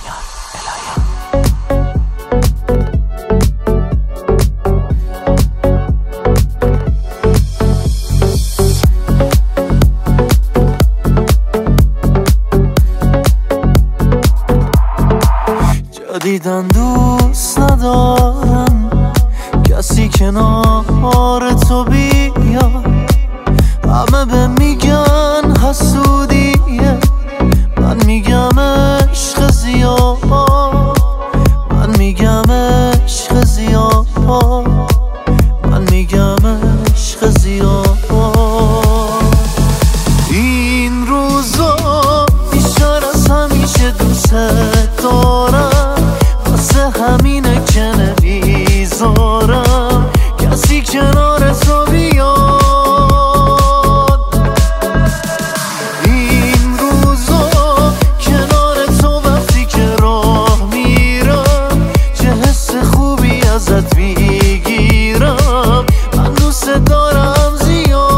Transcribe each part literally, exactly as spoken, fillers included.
دیدن دوست ندارم کسی کنار تو بیاد، همه به میگن حسودیه، من میگم عشق زیاد، من میگم عشق زیاد، من میگم عشق زیاد. این روزا بیشتر از همیشه دوست دارم، همینه که نمیذارم کسی کنار تو بیاد. این روزا کنار تو وقتی که راه میرم چه حس خوبی ازت میگیرم، من دوست دارم زیاد.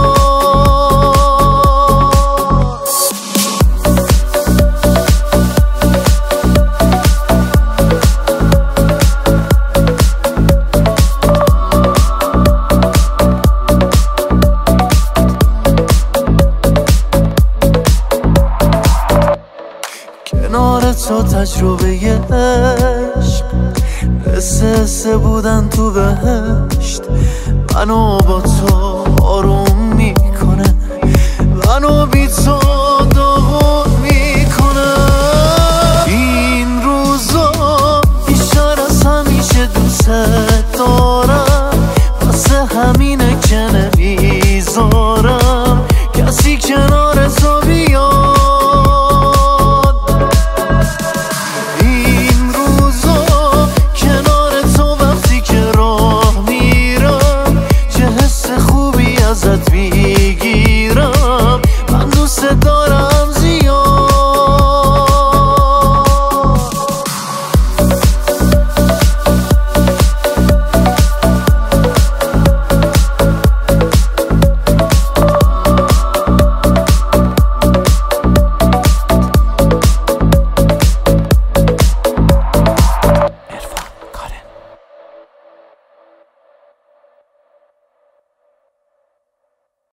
کنار تو تجربه عشق، حس حس بودن تو بهشت، منو با تو آروم میکنه، منو بی تو